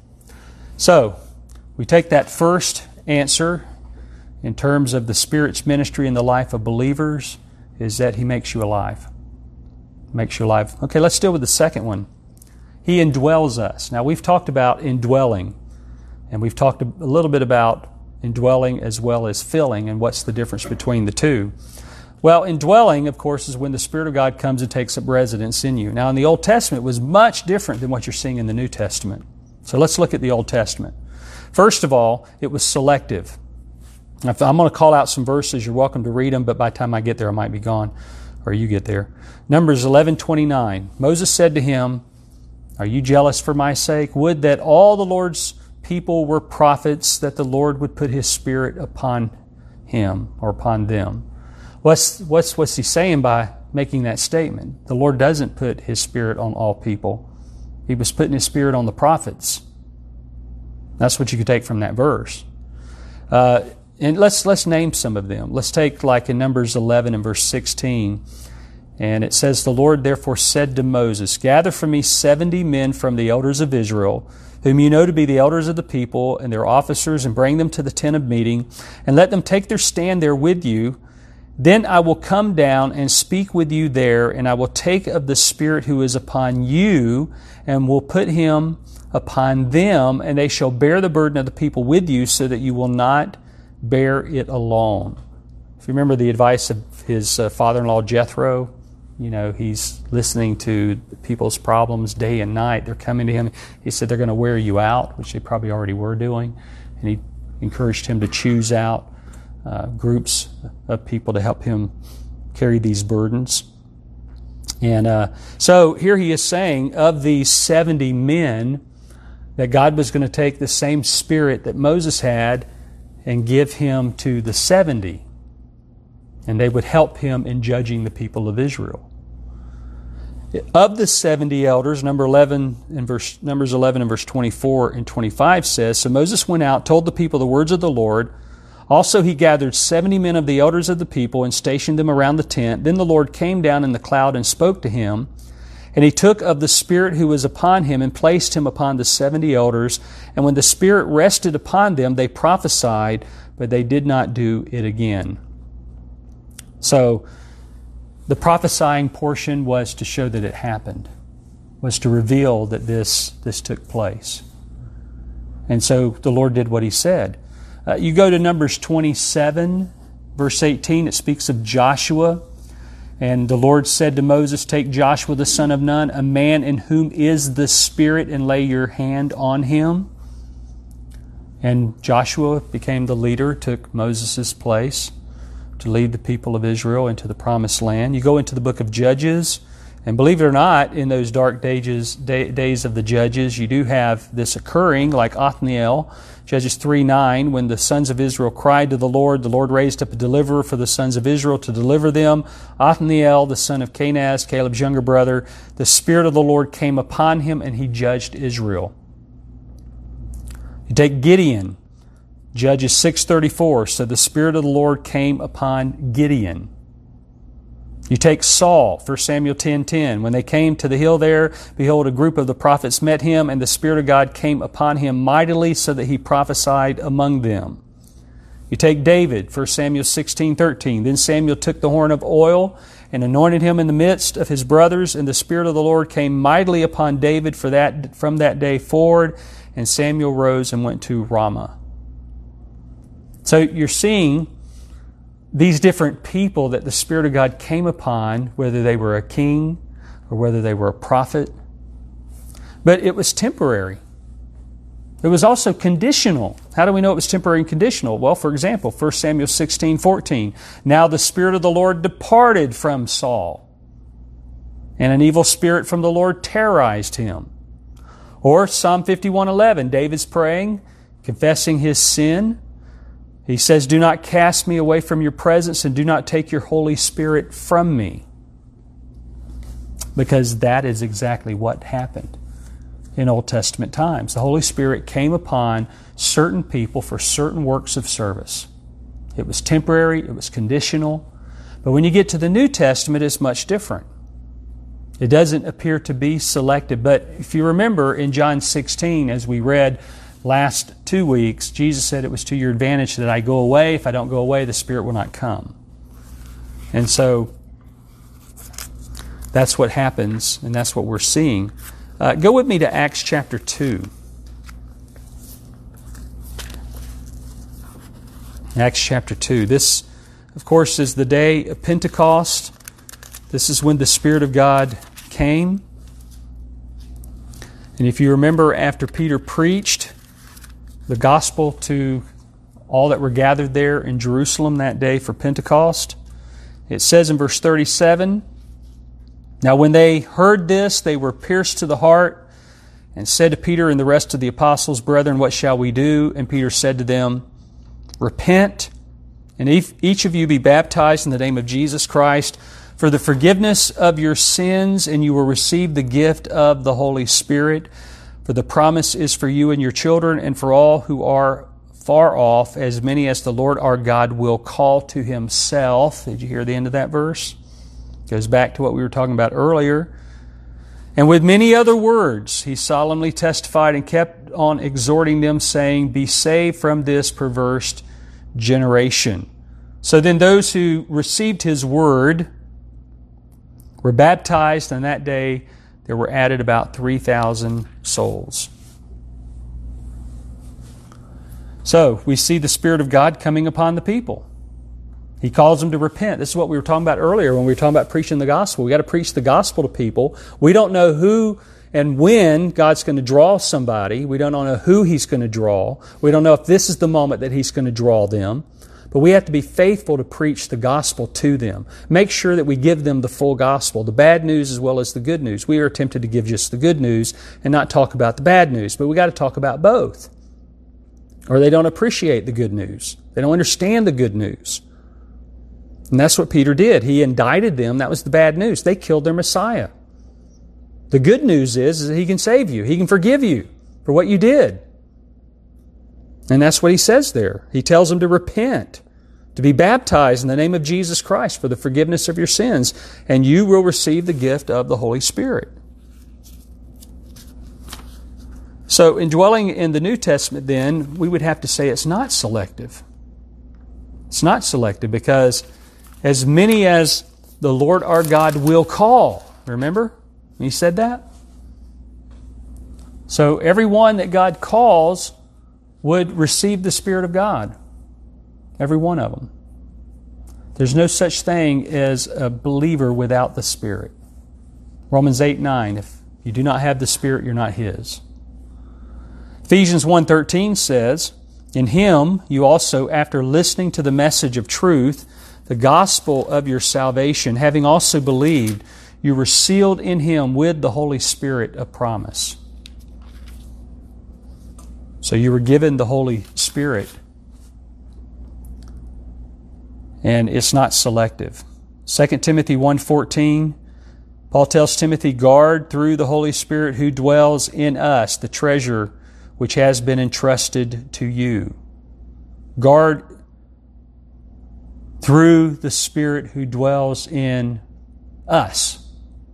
So, we take that first answer in terms of the Spirit's ministry in the life of believers is that He makes you alive. Makes you alive. Okay, let's deal with the second one. He indwells us. Now, we've talked about indwelling, and we've talked a little bit about indwelling as well as filling, and what's the difference between the two. Well, indwelling, of course, is when the Spirit of God comes and takes up residence in you. Now, in the Old Testament, it was much different than what you're seeing in the New Testament. So let's look at the Old Testament. First of all, it was selective. Now, if I'm going to call out some verses. You're welcome to read them, but by the time I get there, I might be gone, or you get there. Numbers eleven twenty-nine. Moses said to him, "Are you jealous for my sake? Would that all the Lord's people were prophets, that the Lord would put His Spirit upon him or upon them." What's, what's, what's he saying by making that statement? The Lord doesn't put His Spirit on all people. He was putting His Spirit on the prophets. That's what you could take from that verse. Uh, and let's let's name some of them. Let's take like in Numbers eleven and verse sixteen. And it says, "The Lord therefore said to Moses, Gather for me seventy men from the elders of Israel, whom you know to be the elders of the people and their officers, and bring them to the tent of meeting, and let them take their stand there with you. Then I will come down and speak with you there, and I will take of the Spirit who is upon you, and will put Him upon them, and they shall bear the burden of the people with you, so that you will not bear it alone." If you remember the advice of his uh, father-in-law Jethro, you know, he's listening to people's problems day and night. They're coming to him. He said they're going to wear you out, which they probably already were doing. And he encouraged him to choose out uh, groups of people to help him carry these burdens. And uh, so here he is saying, of these seventy men, that God was going to take the same Spirit that Moses had and give Him to the seventy. And they would help him in judging the people of Israel. Of the seventy elders, number eleven in verse, Numbers eleven and verse twenty-four and twenty-five says, "So Moses went out, told the people the words of the Lord. Also he gathered seventy men of the elders of the people and stationed them around the tent. Then the Lord came down in the cloud and spoke to him. And He took of the Spirit who was upon him and placed him upon the seventy elders. And when the Spirit rested upon them, they prophesied, but they did not do it again." So, the prophesying portion was to show that it happened, was to reveal that this, this took place. And so the Lord did what He said. Uh, you go to Numbers twenty-seven, verse eighteen, it speaks of Joshua. "And the Lord said to Moses, Take Joshua the son of Nun, a man in whom is the Spirit, and lay your hand on him." And Joshua became the leader, took Moses' place to lead the people of Israel into the promised land. You go into the book of Judges, and believe it or not, in those dark days, day, days of the Judges, you do have this occurring, like Othniel, Judges three nine, when the sons of Israel cried to the Lord, the Lord raised up a deliverer for the sons of Israel to deliver them. Othniel, the son of Kenaz, Caleb's younger brother, the Spirit of the Lord came upon him, and he judged Israel. You take Gideon, Judges six thirty-four, "So the Spirit of the Lord came upon Gideon." You take Saul, First Samuel ten ten. "When they came to the hill there, behold, a group of the prophets met him, and the Spirit of God came upon him mightily, so that he prophesied among them." You take David, First Samuel sixteen thirteen. "Then Samuel took the horn of oil and anointed him in the midst of his brothers, and the Spirit of the Lord came mightily upon David for that, from that day forward, and Samuel rose and went to Ramah." So you're seeing these different people that the Spirit of God came upon, whether they were a king or whether they were a prophet. But it was temporary. It was also conditional. How do we know it was temporary and conditional? Well, for example, First Samuel sixteen fourteen. "Now the Spirit of the Lord departed from Saul, and an evil spirit from the Lord terrorized him." Or Psalm fifty-one eleven. David's praying, confessing his sin. He says, "Do not cast me away from your presence, and do not take your Holy Spirit from me." Because that is exactly what happened. in Old Testament times. The Holy Spirit came upon certain people for certain works of service. It was temporary, it was conditional. But when you get to the New Testament, it's much different. It doesn't appear to be selective. But if you remember in John sixteen, as we read last two weeks, Jesus said it was to your advantage that I go away. If I don't go away, the Spirit will not come. And so that's what happens, and that's what we're seeing. Uh, go with me to Acts chapter two. Acts chapter two. This, of course, is the day of Pentecost. This is when the Spirit of God came. And if you remember, after Peter preached the gospel to all that were gathered there in Jerusalem that day for Pentecost, it says in verse thirty-seven, "Now when they heard this, they were pierced to the heart, and said to Peter and the rest of the apostles, 'Brethren, what shall we do?' And Peter said to them, 'Repent, and each of you be baptized in the name of Jesus Christ for the forgiveness of your sins, and you will receive the gift of the Holy Spirit. For the promise is for you and your children, and for all who are far off, as many as the Lord our God will call to Himself.'" Did you hear the end of that verse? It goes back to what we were talking about earlier. "And with many other words, He solemnly testified and kept on exhorting them, saying, 'Be saved from this perverse generation.' So then those who received His word were baptized, and that day there were added about three thousand souls." So we see the Spirit of God coming upon the people. He calls them to repent. This is what we were talking about earlier when we were talking about preaching the gospel. We got to preach the gospel to people. We don't know who and when God's going to draw somebody. We don't know who He's going to draw. We don't know if this is the moment that He's going to draw them. But we have to be faithful to preach the gospel to them. Make sure that we give them the full gospel, the bad news as well as the good news. We are tempted to give just the good news and not talk about the bad news, but we got to talk about both. Or they don't appreciate the good news. They don't understand the good news. And that's what Peter did. He indicted them. That was the bad news. They killed their Messiah. The good news is, is that He can save you. He can forgive you for what you did. And that's what he says there. He tells them to repent, to be baptized in the name of Jesus Christ for the forgiveness of your sins, and you will receive the gift of the Holy Spirit. So in dwelling in the New Testament then, we would have to say it's not selective. It's not selective because as many as the Lord our God will call. Remember? He said that? So everyone that God calls would receive the Spirit of God. Every one of them. There's no such thing as a believer without the Spirit. Romans eight nine, if you do not have the Spirit, you're not His. Ephesians one thirteen says, "In Him you also, after listening to the message of truth, the gospel of your salvation, having also believed, you were sealed in Him with the Holy Spirit of promise." So you were given the Holy Spirit. And it's not selective. Second Timothy one fourteen, Paul tells Timothy, "Guard through the Holy Spirit who dwells in us the treasure which has been entrusted to you." Guard through the Spirit who dwells in us.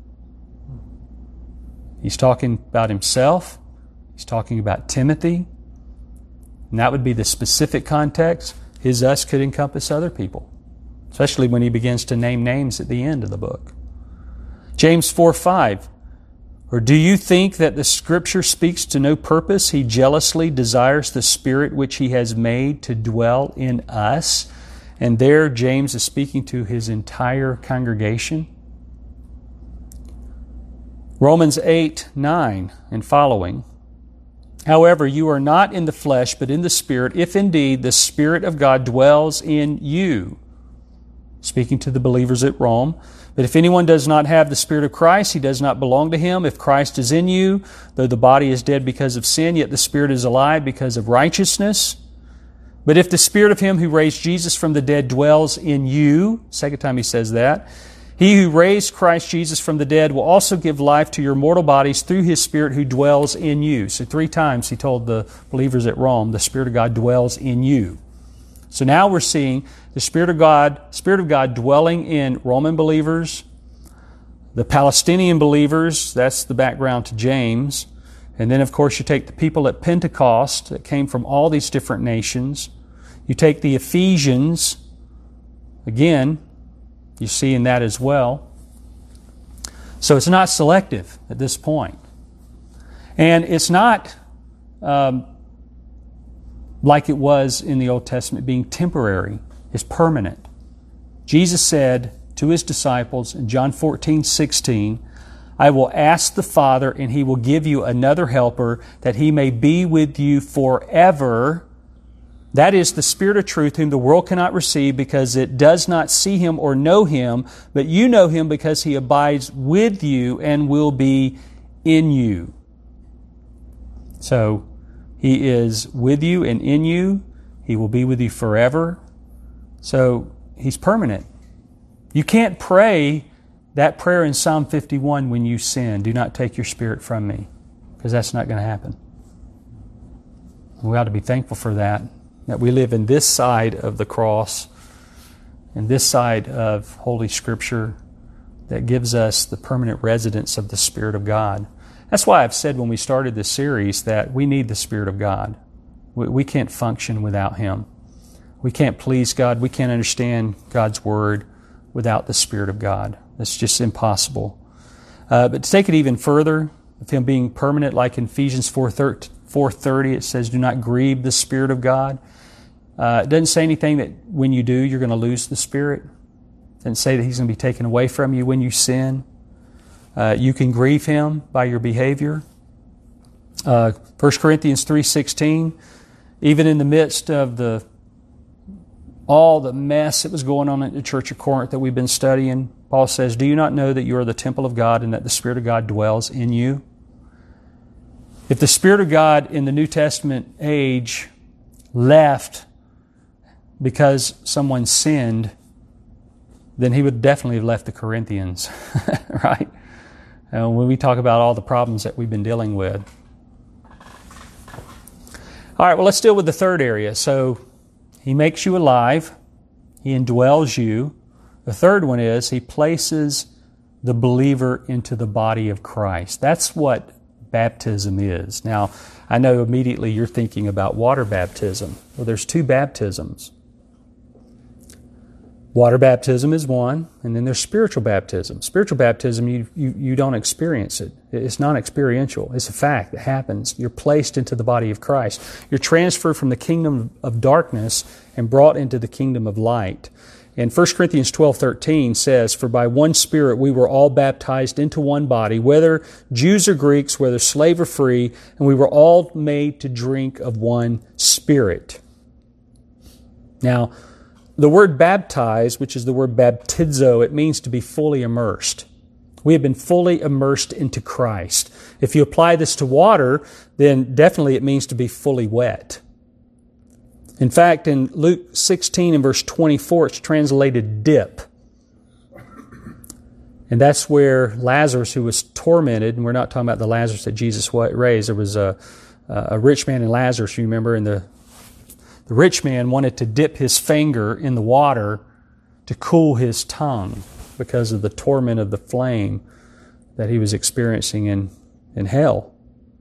He's talking about himself. He's talking about Timothy. And that would be the specific context. His us could encompass other people, especially when he begins to name names at the end of the book. James four five, "Or do you think that the Scripture speaks to no purpose? He jealously desires the Spirit which He has made to dwell in us." And there James is speaking to his entire congregation. Romans eight nine and following, "However, you are not in the flesh, but in the Spirit, if indeed the Spirit of God dwells in you." Speaking to the believers at Rome. "But if anyone does not have the Spirit of Christ, he does not belong to Him. If Christ is in you, though the body is dead because of sin, yet the Spirit is alive because of righteousness. But if the Spirit of Him who raised Jesus from the dead dwells in you," second time he says that, He who raised Christ Jesus from the dead will also give life to your mortal bodies through His Spirit who dwells in you. So three times He told the believers at Rome, the Spirit of God dwells in you. So now we're seeing the Spirit of God, Spirit of God dwelling in Roman believers, the Palestinian believers, that's the background to James. And then, of course, you take the people at Pentecost that came from all these different nations. You take the Ephesians, again, you see in that as well. So it's not selective at this point. And it's not um, like it was in the Old Testament being temporary. It's permanent. Jesus said to His disciples in John fourteen sixteen, I will ask the Father, and He will give you another helper, that He may be with you forever. That is the Spirit of truth, whom the world cannot receive, because it does not see Him or know Him, but you know Him because He abides with you and will be in you. So, He is with you and in you. He will be with you forever. So, He's permanent. You can't pray that prayer in Psalm fifty-one when you sin, do not take your Spirit from me, because that's not going to happen. We ought to be thankful for that, that we live in this side of the cross, and this side of Holy Scripture that gives us the permanent residence of the Spirit of God. That's why I've said when we started this series that we need the Spirit of God. We, we can't function without Him. We can't please God. We can't understand God's Word without the Spirit of God. It's just impossible. Uh, but to take it even further, of Him being permanent, like in Ephesians four thirty, it says, do not grieve the Spirit of God. Uh, it doesn't say anything that when you do, you're going to lose the Spirit. It doesn't say that He's going to be taken away from you when you sin. Uh, you can grieve Him by your behavior. Uh, First Corinthians three sixteen, even in the midst of the all the mess that was going on at the Church of Corinth that we've been studying, Paul says, do you not know that you are the temple of God and that the Spirit of God dwells in you? If the Spirit of God in the New Testament age left because someone sinned, then He would definitely have left the Corinthians, right? And when we talk about all the problems that we've been dealing with. All right, well, let's deal with the third area. So, He makes you alive. He indwells you. The third one is He places the believer into the body of Christ. That's what baptism is. Now, I know immediately you're thinking about water baptism. Well, there's two baptisms. Water baptism is one, and then there's spiritual baptism. Spiritual baptism, you, you, you don't experience it. It's non-experiential. It's a fact that happens. You're placed into the body of Christ. You're transferred from the kingdom of darkness and brought into the kingdom of light. And First Corinthians twelve thirteen says, for by one Spirit we were all baptized into one body, whether Jews or Greeks, whether slave or free, and we were all made to drink of one Spirit. Now, the word baptize, which is the word baptizo, it means to be fully immersed. We have been fully immersed into Christ. If you apply this to water, then definitely it means to be fully wet. In fact, in Luke sixteen and verse twenty-four, it's translated dip. And that's where Lazarus, who was tormented, and we're not talking about the Lazarus that Jesus raised. There was a, a rich man and Lazarus, you remember, and the, the rich man wanted to dip his finger in the water to cool his tongue because of the torment of the flame that he was experiencing in, in hell.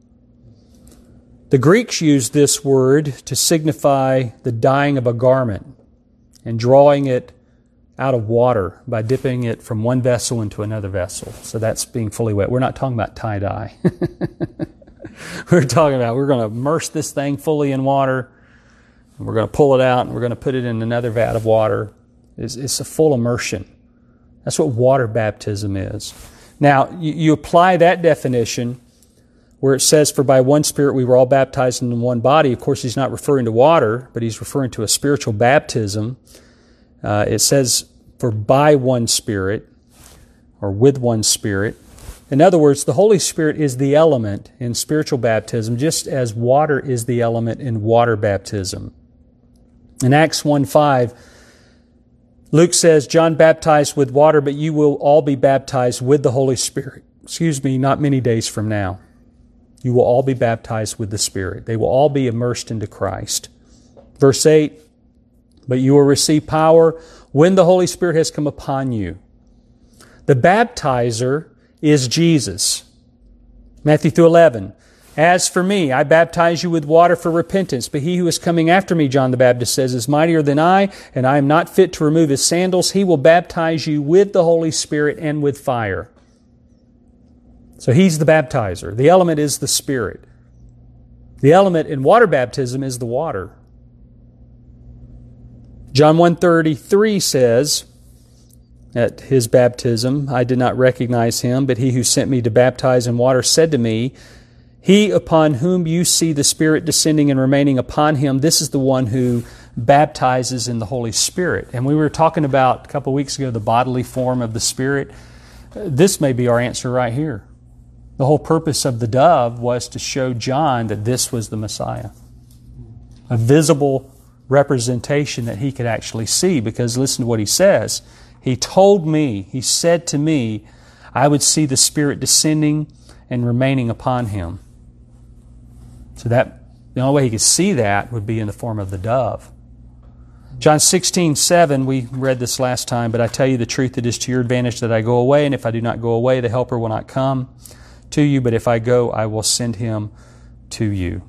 The Greeks used this word to signify the dyeing of a garment and drawing it out of water by dipping it from one vessel into another vessel. So that's being fully wet. We're not talking about tie-dye. We're talking about we're going to immerse this thing fully in water, and we're going to pull it out, and we're going to put it in another vat of water. It's, it's a full immersion. That's what water baptism is. Now, you, you apply that definition where it says, for by one Spirit we were all baptized in one body. Of course, he's not referring to water, but he's referring to a spiritual baptism. Uh, it says, for by one Spirit, or with one Spirit. In other words, the Holy Spirit is the element in spiritual baptism, just as water is the element in water baptism. In Acts one five, Luke says, John baptized with water, but you will all be baptized with the Holy Spirit. Excuse me, not many days from now. You will all be baptized with the Spirit. They will all be immersed into Christ. Verse eight, but you will receive power when the Holy Spirit has come upon you. The baptizer is Jesus. Matthew eleven, as for me, I baptize you with water for repentance, but he who is coming after me, John the Baptist says, is mightier than I, and I am not fit to remove his sandals. He will baptize you with the Holy Spirit and with fire. So he's the baptizer. The element is the Spirit. The element in water baptism is the water. John one thirty-three says, at his baptism, I did not recognize him, but he who sent me to baptize in water said to me, he upon whom you see the Spirit descending and remaining upon him, this is the one who baptizes in the Holy Spirit. And we were talking about a couple of weeks ago the bodily form of the Spirit. This may be our answer right here. The whole purpose of the dove was to show John that this was the Messiah. A visible representation that he could actually see, because listen to what he says. He told me, he said to me, I would see the Spirit descending and remaining upon him. So that the only way he could see that would be in the form of the dove. John sixteen seven, we read this last time, but I tell you the truth, it is to your advantage that I go away, and if I do not go away, the Helper will not come to you, but if I go, I will send him to you.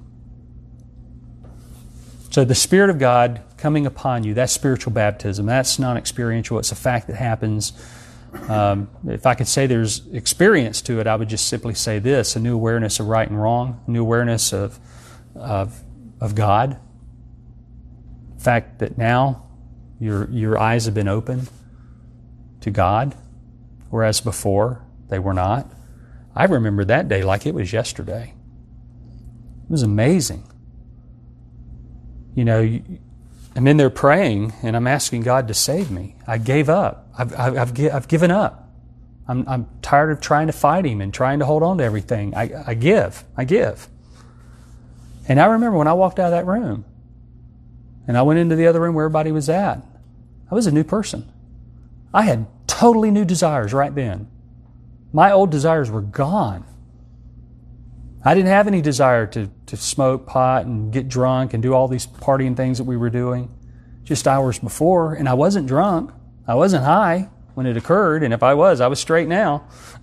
So the Spirit of God coming upon you, that's spiritual baptism. That's non-experiential. It's a fact that happens. Um, if I could say there's experience to it, I would just simply say this: a new awareness of right and wrong, a new awareness of, of, of God. The fact that now your, your eyes have been opened to God, whereas before they were not. I remember that day like it was yesterday. It was amazing. You know, I'm in there praying and I'm asking God to save me. I gave up. I've, I've, I've, I've given up. I'm, I'm tired of trying to fight Him and trying to hold on to everything. I, I give. I give. And I remember when I walked out of that room and I went into the other room where everybody was at, I was a new person. I had totally new desires right then. My old desires were gone. I didn't have any desire to, to smoke pot and get drunk and do all these partying things that we were doing just hours before. And I wasn't drunk. I wasn't high when it occurred. And if I was, I was straight now.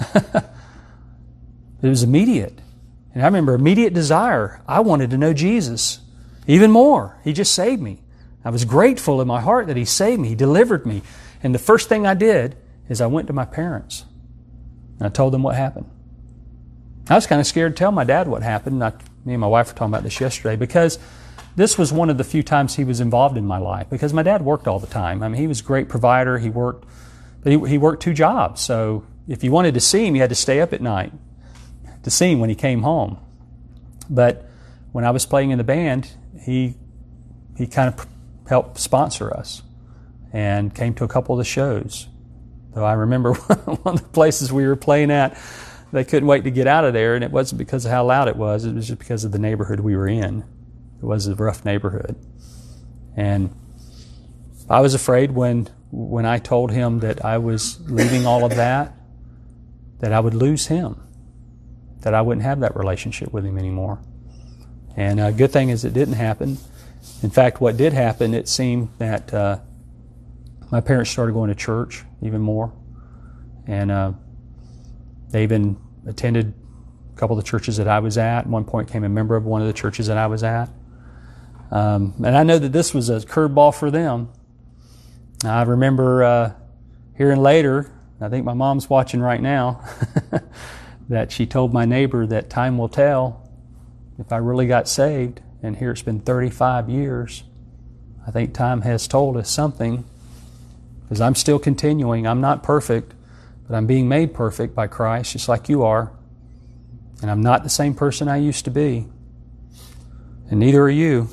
It was immediate. And I remember immediate desire. I wanted to know Jesus even more. He just saved me. I was grateful in my heart that He saved me. He delivered me. And the first thing I did is I went to my parents. And I told them what happened. I was kind of scared to tell my dad what happened. I, me and my wife were talking about this yesterday because this was one of the few times he was involved in my life, because my dad worked all the time. I mean, he was a great provider. He worked, but he, he worked two jobs. So if you wanted to see him, you had to stay up at night to see him when he came home. But when I was playing in the band, he he kind of helped sponsor us and came to a couple of the shows. Though I remember one of the places we were playing at, they couldn't wait to get out of there, and it wasn't because of how loud it was. It was just because of the neighborhood we were in. It was a rough neighborhood. And I was afraid when when I told him that I was leaving all of that, that I would lose him, that I wouldn't have that relationship with him anymore. And a good thing is it didn't happen. In fact, what did happen, it seemed that uh, my parents started going to church even more. And uh, they even attended a couple of the churches that I was at. At one point became a member of one of the churches that I was at. Um, and I know that this was a curveball for them. I remember uh, hearing later, I think my mom's watching right now, that she told my neighbor that time will tell if I really got saved. And here it's been thirty-five years. I think time has told us something, because I'm still continuing. I'm not perfect, but I'm being made perfect by Christ, just like you are. And I'm not the same person I used to be. And neither are you.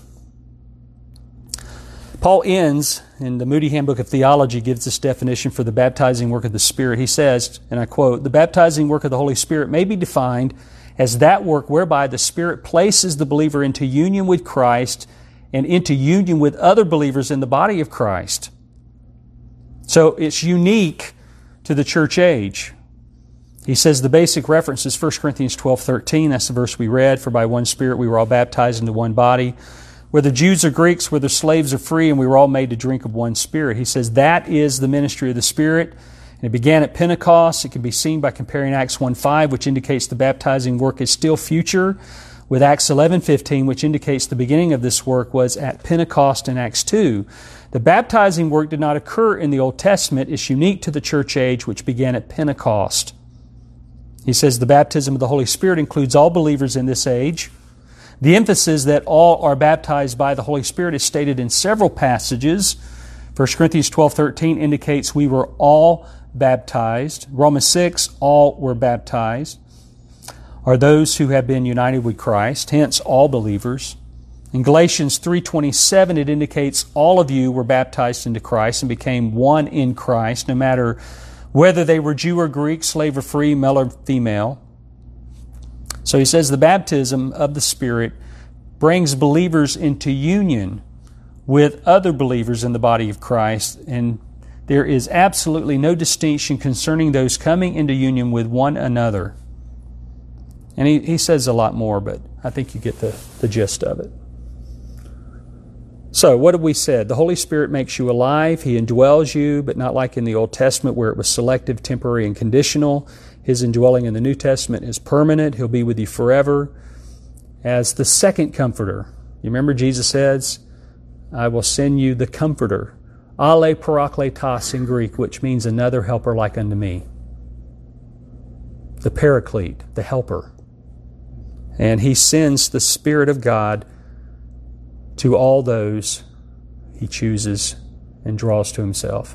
Paul ends, in the Moody Handbook of Theology, gives this definition for the baptizing work of the Spirit. He says, and I quote, "The baptizing work of the Holy Spirit may be defined as that work whereby the Spirit places the believer into union with Christ and into union with other believers in the body of Christ. So it's unique to the church age. He says the basic reference is First Corinthians twelve thirteen. That's the verse we read. For by one Spirit we were all baptized into one body. Whether Jews or Greeks, whether slaves or free, and we were all made to drink of one Spirit. He says that is the ministry of the Spirit. And it began at Pentecost. It can be seen by comparing Acts one five, which indicates the baptizing work is still future, with Acts eleven fifteen, which indicates the beginning of this work was at Pentecost in Acts two. The baptizing work did not occur in the Old Testament. It's unique to the church age, which began at Pentecost. He says the baptism of the Holy Spirit includes all believers in this age. The emphasis that all are baptized by the Holy Spirit is stated in several passages. First Corinthians twelve thirteen indicates we were all baptized. Romans six, all were baptized, are those who have been united with Christ, hence all believers. In Galatians three twenty-seven, it indicates all of you were baptized into Christ and became one in Christ, no matter whether they were Jew or Greek, slave or free, male or female. So he says the baptism of the Spirit brings believers into union with other believers in the body of Christ, and there is absolutely no distinction concerning those coming into union with one another. And he, he says a lot more, but I think you get the, the gist of it. So, what have we said? The Holy Spirit makes you alive. He indwells you, but not like in the Old Testament where it was selective, temporary, and conditional. His indwelling in the New Testament is permanent. He'll be with you forever as the second Comforter. You remember Jesus says, I will send you the Comforter. Ale parakletos in Greek, which means another helper like unto me. The Paraclete, the helper. And He sends the Spirit of God to all those He chooses and draws to Himself.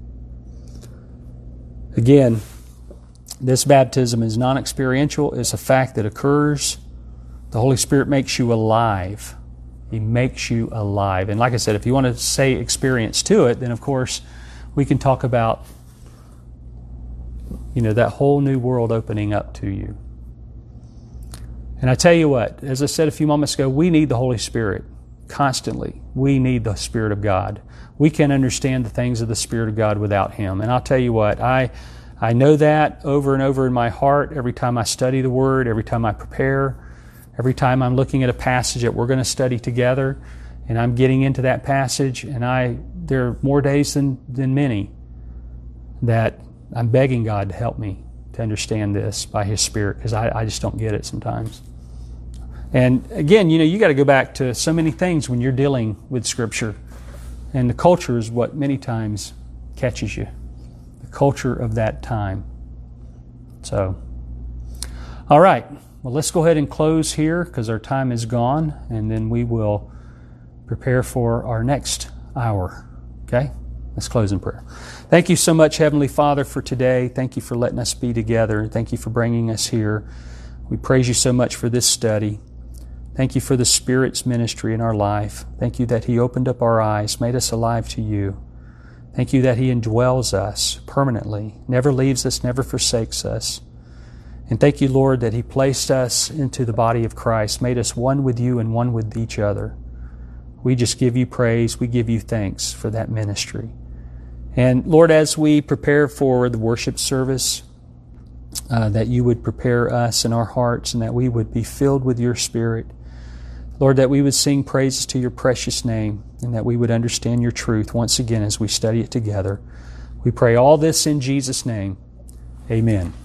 Again, this baptism is non-experiential. It's a fact that occurs. The Holy Spirit makes you alive. He makes you alive. And like I said, if you want to say experience to it, then of course we can talk about, you know, that whole new world opening up to you. And I tell you what, as I said a few moments ago, we need the Holy Spirit constantly. We need the Spirit of God. We can't understand the things of the Spirit of God without Him. And I'll tell you what, I I know that over and over in my heart every time I study the Word, every time I prepare, every time I'm looking at a passage that we're going to study together, and I'm getting into that passage, and I there are more days than, than many that I'm begging God to help me to understand this by His Spirit, because I, I just don't get it sometimes. And again, you know, you got to go back to so many things when you're dealing with Scripture. And the culture is what many times catches you. The culture of that time. So, all right. Well, let's go ahead and close here because our time is gone. And then we will prepare for our next hour. Okay? Let's close in prayer. Thank you so much, Heavenly Father, for today. Thank you for letting us be together. Thank you for bringing us here. We praise you so much for this study. Thank you for the Spirit's ministry in our life. Thank you that He opened up our eyes, made us alive to you. Thank you that He indwells us permanently, never leaves us, never forsakes us. And thank you, Lord, that He placed us into the body of Christ, made us one with you and one with each other. We just give you praise. We give you thanks for that ministry. And Lord, as we prepare for the worship service, uh, that you would prepare us in our hearts and that we would be filled with your Spirit. Lord, that we would sing praises to your precious name and that we would understand your truth once again as we study it together. We pray all this in Jesus' name. Amen.